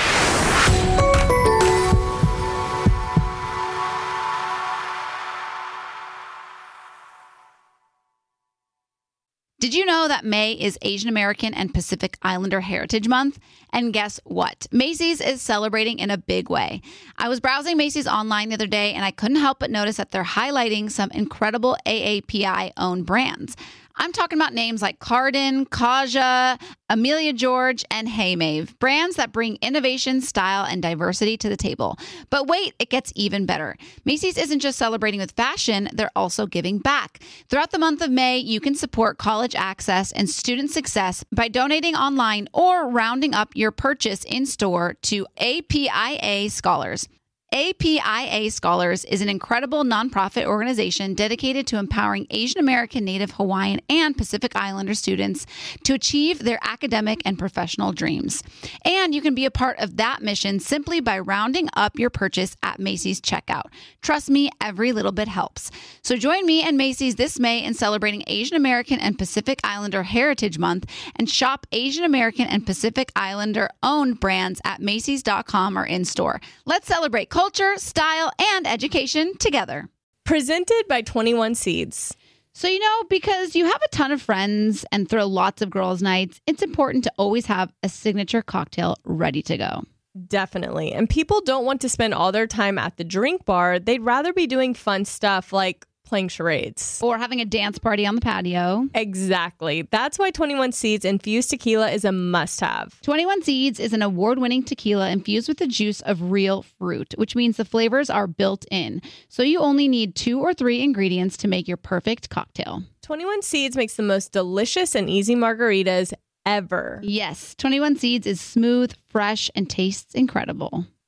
Did you know that May is Asian American and Pacific Islander Heritage Month? And guess what? Macy's is celebrating in a big way. I was browsing Macy's online the other day, and I couldn't help but notice that they're highlighting some incredible A A P I-owned brands. I'm talking about names like Cardin, Kaja, Amelia George, and Hey Mave, brands that bring innovation, style, and diversity to the table. But wait, it gets even better. Macy's isn't just celebrating with fashion, they're also giving back. Throughout the month of May, you can support college access and student success by donating online or rounding up your purchase in store to A P I A Scholars. A P I A Scholars is an incredible nonprofit organization dedicated to empowering Asian American, Native Hawaiian, and Pacific Islander students to achieve their academic and professional dreams. And you can be a part of that mission simply by rounding up your purchase at Macy's checkout. Trust me, every little bit helps. So join me and Macy's this May in celebrating Asian American and Pacific Islander Heritage Month and shop Asian American and Pacific Islander owned brands at Macy's dot com or in store. Let's celebrate culture, style, and education together. Presented by twenty-one Seeds. So, you know, because you have a ton of friends and throw lots of girls' nights, it's important to always have a signature cocktail ready to go. Definitely. And people don't want to spend all their time at the drink bar. They'd rather be doing fun stuff like playing charades. Or having a dance party on the patio. Exactly. That's why twenty-one Seeds infused tequila is a must-have. twenty-one Seeds is an award-winning tequila infused with the juice of real fruit, which means the flavors are built in. So you only need two or three ingredients to make your perfect cocktail. twenty-one Seeds makes the most delicious and easy margaritas ever. Yes, twenty-one Seeds is smooth, fresh, and tastes incredible.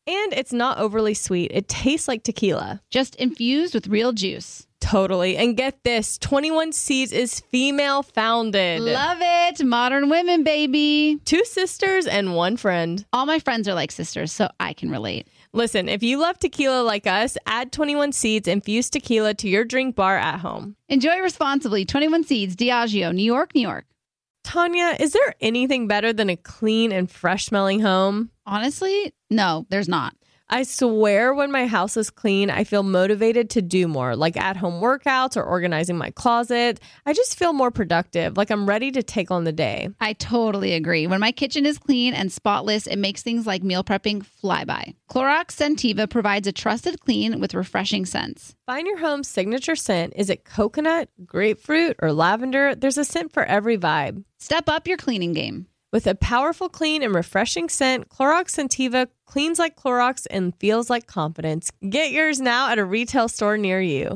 And it's not overly sweet. It tastes like tequila. Just infused with real juice. Totally. And get this, twenty-one Seeds is female founded. Love it. Modern women, baby. Two sisters and one friend. All my friends are like sisters, so I can relate. Listen, if you love tequila like us, add twenty-one Seeds infused tequila to your drink bar at home. Enjoy responsibly. twenty-one Seeds, Diageo, New York, New York. Tanya, is there anything better than a clean and fresh smelling home? Honestly, no, there's not. I swear when my house is clean, I feel motivated to do more, like at-home workouts or organizing my closet. I just feel more productive, like I'm ready to take on the day. I totally agree. When my kitchen is clean and spotless, it makes things like meal prepping fly by. Clorox Scentiva provides a trusted clean with refreshing scents. Find your home's signature scent. Is it coconut, grapefruit, or lavender? There's a scent for every vibe. Step up your cleaning game. With a powerful, clean, and refreshing scent, Clorox Scentiva cleans like Clorox and feels like confidence. Get yours now at a retail store near you.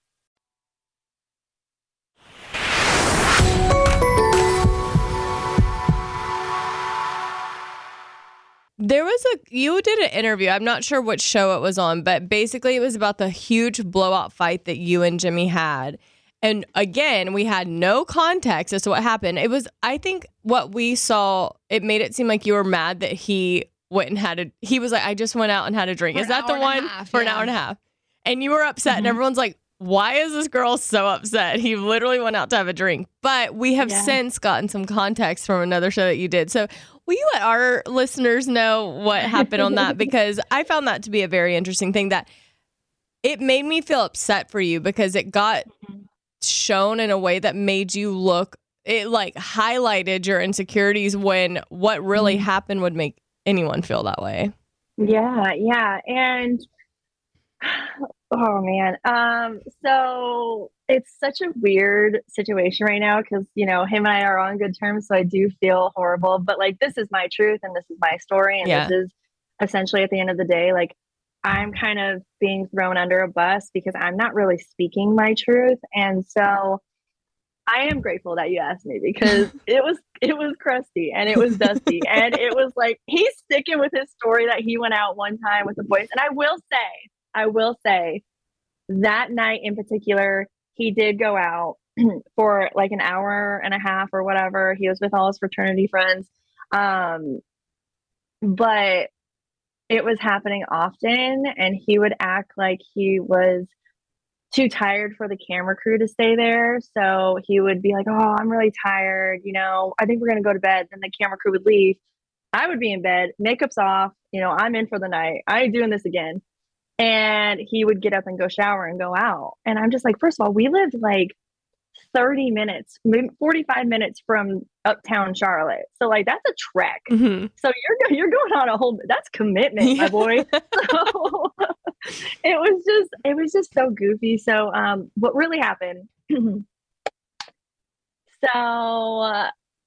There was a, you did an interview. I'm not sure what show it was on, but basically it was about the huge blowout fight that you and Jimmy had. And again, we had no context as to what happened. It was, I think what we saw, it made it seem like you were mad that he went and had a, he was like, I just went out and had a drink. For Is that the one? half, For yeah. an hour and a half. And you were upset, mm-hmm. and everyone's like, why is this girl so upset? He literally went out to have a drink. But we have Yeah. since gotten some context from another show that you did. So will you let our listeners know what happened on that? Because I found that to be a very interesting thing, that it made me feel upset for you because it got shown in a way that made you look, it like highlighted your insecurities when what really Mm-hmm. happened would make anyone feel that way. Yeah, yeah. And oh man. Um, so it's such a weird situation right now because, you know, him and I are on good terms, so I do feel horrible. But like, this is my truth and this is my story. And Yeah. this is essentially at the end of the day, like, I'm kind of being thrown under a bus because I'm not really speaking my truth. And so I am grateful that you asked me because it was it was crusty and it was dusty. And it was like, he's sticking with his story that he went out one time with the boys. And I will say, I will say that night in particular, he did go out for like an hour and a half or whatever. He was with all his fraternity friends. Um, but it was happening often, and he would act like he was too tired for the camera crew to stay there. So he would be like, oh, I'm really tired. You know, I think we're going to go to bed. Then the camera crew would leave. I would be in bed, makeup's off. You know, I'm in for the night. I ain't doing this again. And he would get up and go shower and go out. And I'm just like, first of all, we lived like thirty minutes, maybe forty-five minutes from uptown Charlotte. So like, that's a trek. Mm-hmm. So you're, you're going on a whole, that's commitment, my boy. So it was just, it was just so goofy. So um, what really happened? So uh,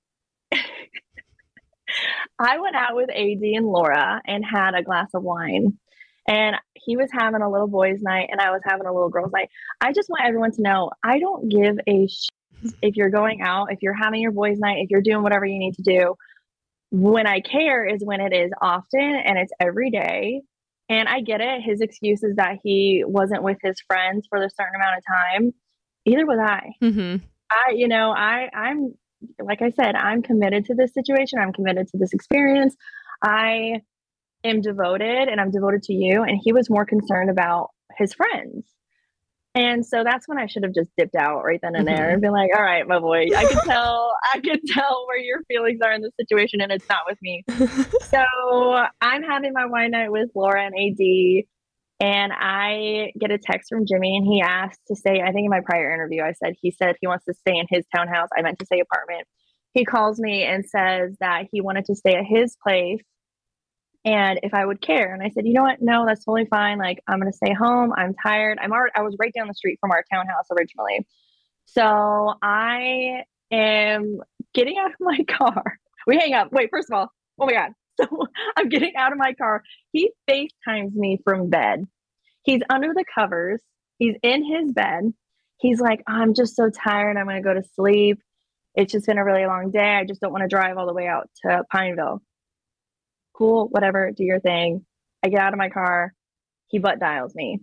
I went out with A D and Laura and had a glass of wine. And he was having a little boys' night and I was having a little girls' night. I just want everyone to know, I don't give a shit if you're going out, if you're having your boys' night, if you're doing whatever you need to do. When I care is when it is often and it's every day. And I get it. His excuse is that he wasn't with his friends for a certain amount of time. Either was I. Mm-hmm. I, you know, I, I'm, like I said, I'm committed to this situation. I'm committed to this experience. I am devoted and I'm devoted to you. And he was more concerned about his friends. And so that's when I should have just dipped out right then and there Mm-hmm. and been like, all right, my boy, I can tell, I can tell where your feelings are in this situation and it's not with me. So I'm having my wine night with Laura and A D, and I get a text from Jimmy and he asked to stay. I think in my prior interview, I said, he said he wants to stay in his townhouse. I meant to say apartment. He calls me and says that he wanted to stay at his place and if I would care. And I said, you know what? No, that's totally fine. Like, I'm going to stay home. I'm tired. I'm already, I was right down the street from our townhouse originally. So I am getting out of my car. We hang up. Wait, first of all, oh my God. So I'm getting out of my car. He FaceTimes me from bed. He's under the covers. He's in his bed. He's like, I'm just so tired. I'm going to go to sleep. It's just been a really long day. I just don't want to drive all the way out to Pineville. Cool, whatever, do your thing. I get out of my car. He butt dials me.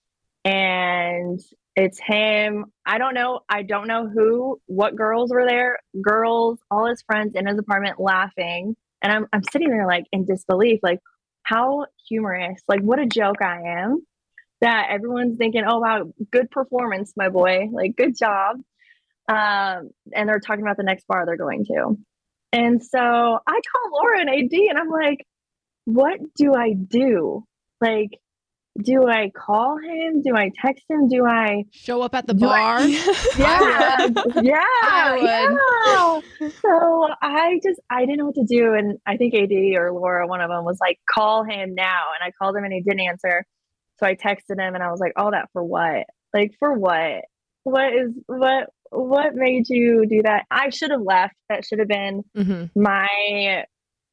And it's him. I don't know. I don't know who, what girls were there. Girls, all his friends in his apartment laughing. And I'm, I'm sitting there like in disbelief, like how humorous, like what a joke I am that everyone's thinking, oh, wow, good performance, my boy. Like, good job. Um, and they're talking about the next bar they're going to. And so I call Laura and A D and I'm like, what do I do? Like, do I call him? Do I text him? Do I show up at the do bar? I, yeah, yeah, I yeah. So I just, I didn't know what to do. And I think A D or Laura, one of them was like, call him now. And I called him and he didn't answer. So I texted him and I was like, all that for what? Like, for what? What is, what, what made you do that? I should have left. That should have been Mm-hmm. my,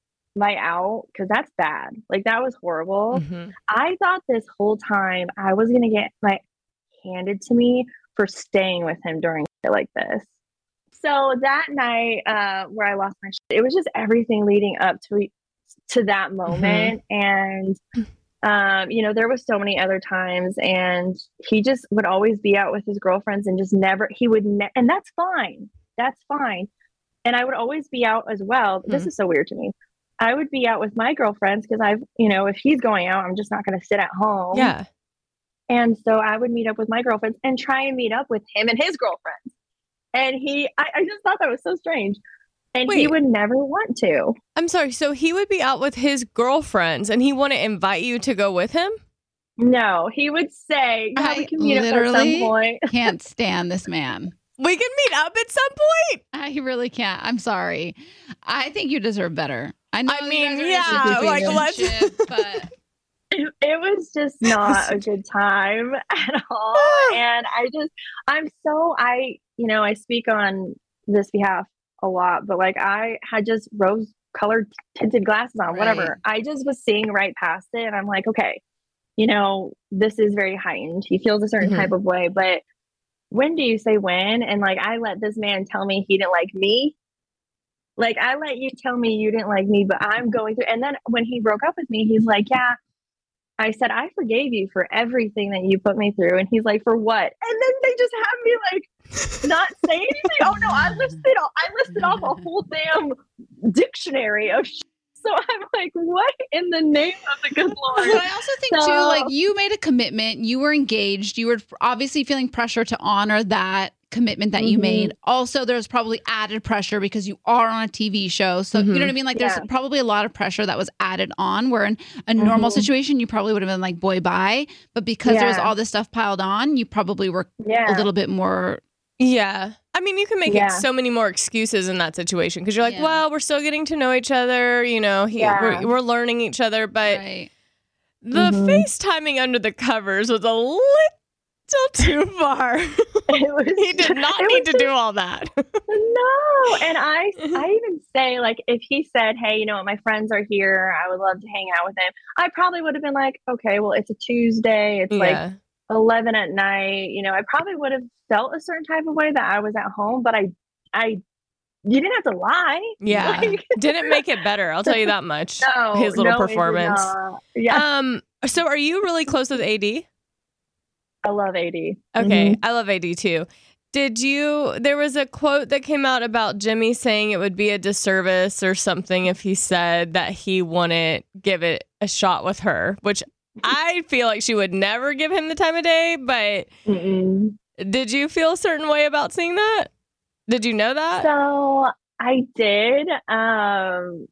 my out. Cause that's bad. Like, that was horrible. Mm-hmm. I thought this whole time I was going to get my handed to me for staying with him during shit like this. So that night, uh, where I lost my shit, it was just everything leading up to, to that moment. Mm-hmm. And, Um, you know, there was so many other times and he just would always be out with his girlfriends and just never, he would, ne- and that's fine. That's fine. And I would always be out as well. Mm-hmm. This is so weird to me. I would be out with my girlfriends because I've, you know, if he's going out, I'm just not going to sit at home. Yeah. And so I would meet up with my girlfriends and try and meet up with him and his girlfriends. And he, I, I just thought that was so strange. And Wait. he would never want to. I'm sorry. So he would be out with his girlfriends and he wouldn't invite you to go with him? No, he would say, yeah, I we can meet up at some literally point. can't stand this man. We can meet up at some point. I really can't. I'm sorry. I think you deserve better. I know. I you mean, guys are in a yeah, like, let's- situationship, but It, it was just not a good time at all. And I just, I'm so, I, you know, I speak on this behalf a lot, but like I had just rose colored tinted glasses on, Right. whatever. I just was seeing right past it. And I'm like, okay, you know, this is very heightened. He feels a certain Mhm. type of way, but when do you say when? And like, I let this man tell me he didn't like me. Like, I let you tell me you didn't like me, but I'm going through. And then when he broke up with me, he's like, yeah, I said, I forgave you for everything that you put me through. And he's like, for what? And then they just have me like not say anything. Oh no, I listed all, I listed off a whole damn dictionary of shit. So I'm like, what in the name of the good Lord? But I also think So- too, like you made a commitment, you were engaged, you were obviously feeling pressure to honor that commitment that you Mhm. made. Also, there's probably added pressure because you are on a T V show. So you know what I mean? Like there's Yeah. probably a lot of pressure that was added on where in a normal Mhm. situation, you probably would have been like, boy, bye. But because there was Yeah. all this stuff piled on, you probably were Yeah. a little bit more. Yeah. I mean, you can make Yeah. it so many more excuses in that situation because you're like, Yeah. well, we're still getting to know each other. You know, he, Yeah. we're, we're learning each other. But Right. the Mhm. FaceTiming under the covers was a little too far. It was, He did not it need was to do all that. No. And I I even say, like, if he said, hey, you know what, my friends are here, I would love to hang out with them, I probably would have been like, okay, well, it's a Tuesday, it's like Yeah. eleven at night, you know, I probably would have felt a certain type of way that I was at home, but I I you didn't have to lie. Yeah. Like, Didn't make it better. I'll tell you that much. no, His little no, it did performance. not. Yeah. Um. So are you really close with A D? I love A D. Okay. Mhm. I love A D too. Did you, there was a quote that came out about Jimmy saying it would be a disservice or something if he said that he wouldn't give it a shot with her, which I feel like she would never give him the time of day. But Mm-mm. did you feel a certain way about seeing that? Did you know that? So I did. Um,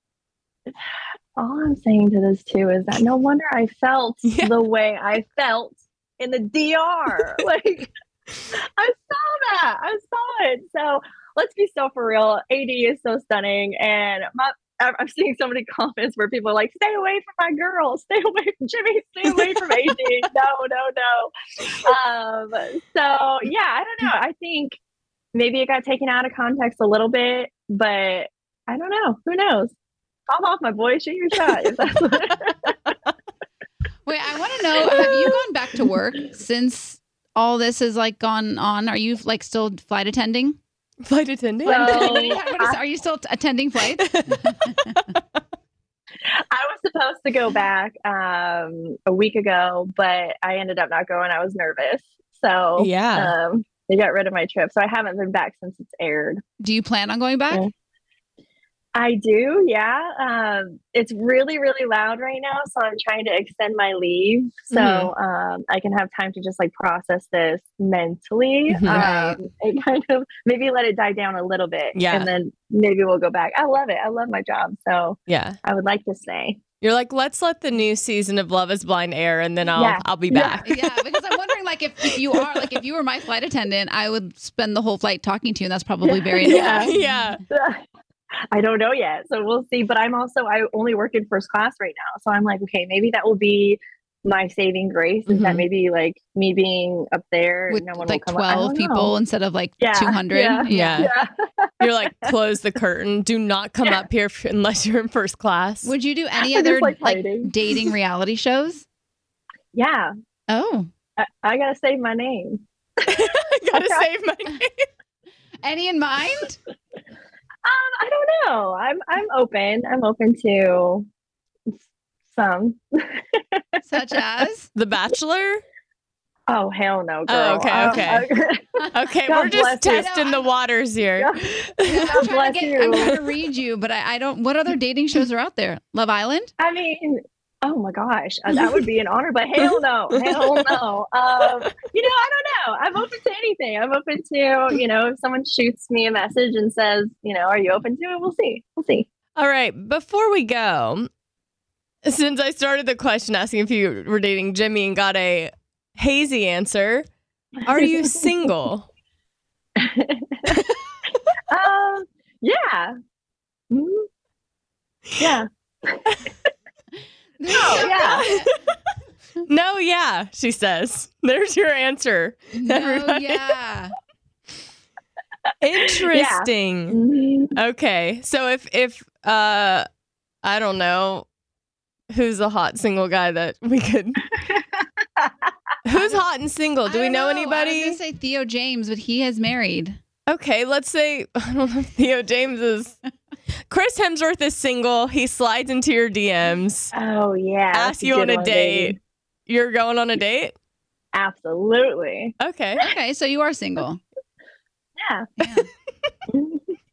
all I'm saying to this too is that no wonder I felt Yeah. the way I felt in the D R. Like, I saw that. I saw it. So let's be so for real. A D is so stunning, and my I'm I'm seeing so many comments where people are like, "Stay away from my girl. Stay away from Jimmy. Stay away from A D." No, no, no. Um. So yeah, I don't know. I think maybe it got taken out of context a little bit, but I don't know. Who knows? Pop off, my boy. Shoot your shot. If that's what- Wait, I want to know, have you gone back to work since all this has like gone on? Are you like still flight attending? Flight attendant? So, What is- are you still t- attending flights? I was supposed to go back um, a week ago, but I ended up not going. I was nervous. So Yeah. um, they got rid of my trip. So I haven't been back since it's aired. Do you plan on going back? Yeah. I do, yeah. Um, it's really, really loud right now, so I'm trying to extend my leave so Mhm. um, I can have time to just like process this mentally Mhm. Right. um, and kind of maybe let it die down a little bit, Yeah. and then maybe we'll go back. I love it. I love my job, so Yeah. I would like to stay. You're like, let's let the new season of Love is Blind air, and then I'll Yeah. I'll be Yeah. back. Yeah, because I'm wondering, like, if, if you are, like, if you were my flight attendant, I would spend the whole flight talking to you, and that's probably very Yeah. annoying. Yeah. I don't know yet, so we'll see. But I'm also I only work in first class right now, so I'm like, okay, maybe that will be my saving grace. Is that Mhm. maybe like me being up there, With no one like will come up. I twelve don't people know. instead of like Yeah, two hundred. yeah, Yeah. Yeah. You're like, close the curtain. Do not come up here f- unless you're in first class. Would you do any I just other like like hiding. dating reality shows? Yeah, Oh, I, I gotta save my name. Gotta save my name. any in mind? Um, I don't know. I'm I'm open. I'm open to some. Such as? The Bachelor? Oh hell no, girl. Oh, okay, Um, okay. I- Okay, God we're just bless you. testing the waters here. Yeah. I'm God trying, bless to get, you. I'm trying to read you, but I, I don't. What other dating shows are out there? Love Island? I mean, oh my gosh, uh, that would be an honor, but hell no, hell no. Um, you know, I don't know. I'm open to anything. I'm open to, you know, if someone shoots me a message and says, you know, are you open to it? We'll see. We'll see. All right, before we go, since I started the question asking if you were dating Jimmy and got a hazy answer, are you single? um, yeah. Mhm. Yeah. Oh, yeah. No, yeah, she says. There's your answer. No, Everybody. yeah. Interesting. Mhm. Okay. So if if uh I don't know who's a hot single guy that we could Who's hot and single? Do I we don't know, I was anybody? gonna say Theo James, but he has married. Okay, let's say I don't know if Theo James is Chris Hemsworth is single. He slides into your D Ms, Oh yeah. asks that's you on good a one, date. baby. You're going on a date? Absolutely. Okay. Okay, so you are single. Yeah. Yeah.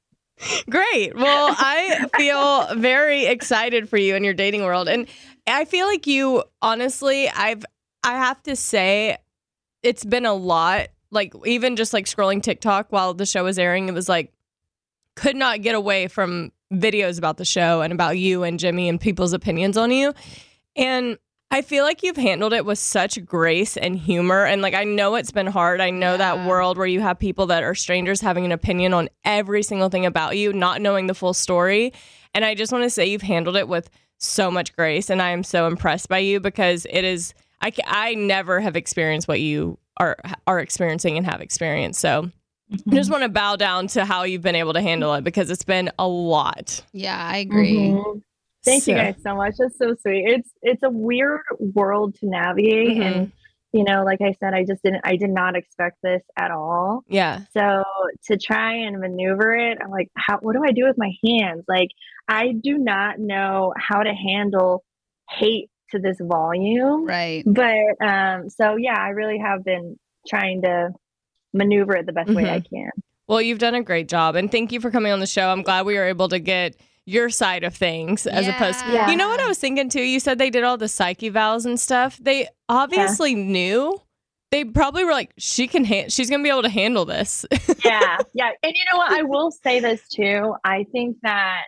Great. Well, I feel very excited for you in your dating world. And I feel like you, honestly, I've, I have to say, it's been a lot. Like, even just like scrolling TikTok while the show was airing, it was like, could not get away from videos about the show and about you and Jimmy and people's opinions on you. And I feel like you've handled it with such grace and humor. And like, I know it's been hard. I know Yeah. that world where you have people that are strangers having an opinion on every single thing about you, not knowing the full story. And I just want to say you've handled it with so much grace. And I am so impressed by you because it is, I, ca- I never have experienced what you are, are experiencing and have experienced. So I just want to bow down to how you've been able to handle it because it's been a lot. Yeah, I agree. Mhm. Thank you So- guys so much. That's so sweet. It's it's a weird world to navigate, Mhm. and you know, like I said, I just didn't. I did not expect this at all. Yeah. So to try and maneuver it, I'm like, how? What do I do with my hands? Like, I do not know how to handle hate to this volume. Right. But um, so yeah, I really have been trying to maneuver it the best way I can. Well, you've done a great job. And thank you for coming on the show. I'm glad we were able to get your side of things as opposed to, Yeah. you know what I was thinking too? You said they did all the psych evals and stuff. They obviously knew. They probably were like, she can, ha- she's going to be able to handle this. Yeah, yeah. And you know what? I will say this too. I think that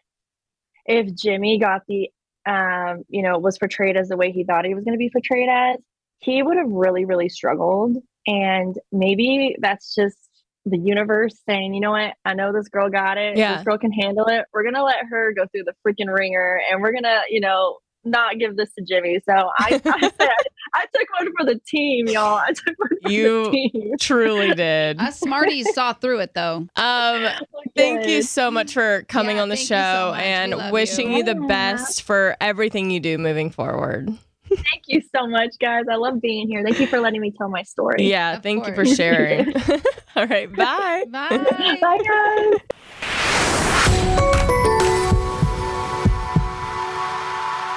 if Jimmy got the, um, you know, was portrayed as the way he thought he was going to be portrayed as, he would have really, really struggled. And maybe that's just the universe saying, you know what? I know this girl got it. Yeah. This girl can handle it. We're going to let her go through the freaking ringer and we're going to, you know, not give this to Jimmy. So I, I said, I took one for the team, y'all. I took one for You the team. truly did. Us smarties saw through it though. Um, thank you Good. so much for coming Yeah, on the thank you show so much. We and love wishing you. you. the Yeah. best for everything you do moving forward. Thank you so much, guys. I love being here. Thank you for letting me tell my story. Yeah, Of thank you for course. sharing. All right, bye. Bye. Bye, guys.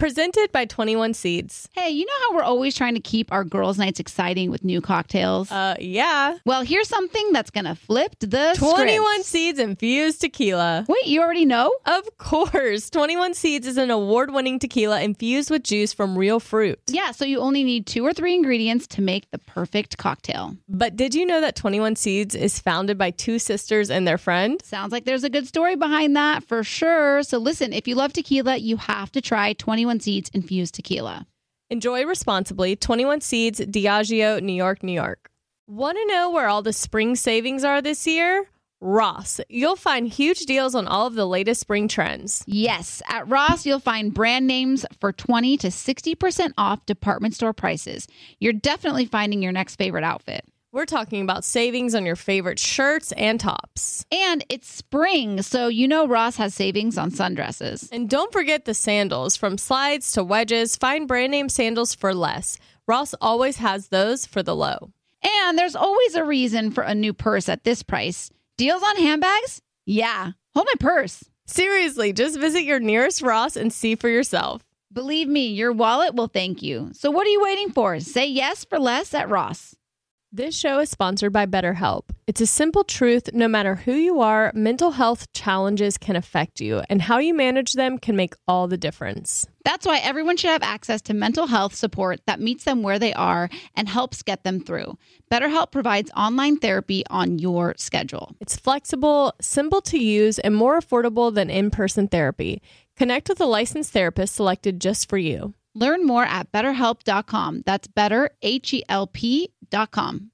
Presented by twenty-one Seeds. Hey, you know how we're always trying to keep our girls' nights exciting with new cocktails? Uh, yeah. Well, here's something that's going to flip the twenty-one script. Seeds infused tequila. Wait, you already know? Of course. twenty-one Seeds is an award-winning tequila infused with juice from real fruit. Yeah, so you only need two or three ingredients to make the perfect cocktail. But did you know that twenty-one Seeds is founded by two sisters and their friend? Sounds like there's a good story behind that for sure. So listen, if you love tequila, you have to try twenty-one Seeds infused tequila. Enjoy responsibly. twenty-one Seeds, Diageo, New York, New York. Want to know where all the spring savings are this year? Ross. You'll find huge deals on all of the latest spring trends. Yes, at Ross, you'll find brand names for twenty to sixty percent off department store prices. You're definitely finding your next favorite outfit. We're talking about savings on your favorite shirts and tops. And it's spring, so you know Ross has savings on sundresses. And don't forget the sandals. From slides to wedges, find brand name sandals for less. Ross always has those for the low. And there's always a reason for a new purse at this price. Deals on handbags? Yeah. Hold my purse. Seriously, just visit your nearest Ross and see for yourself. Believe me, your wallet will thank you. So what are you waiting for? Say yes for less at Ross. This show is sponsored by BetterHelp. It's a simple truth. No matter who you are, mental health challenges can affect you, and how you manage them can make all the difference. That's why everyone should have access to mental health support that meets them where they are and helps get them through. BetterHelp provides online therapy on your schedule. It's flexible, simple to use, and more affordable than in-person therapy. Connect with a licensed therapist selected just for you. Learn more at better help dot com. That's better, H E L P dot com.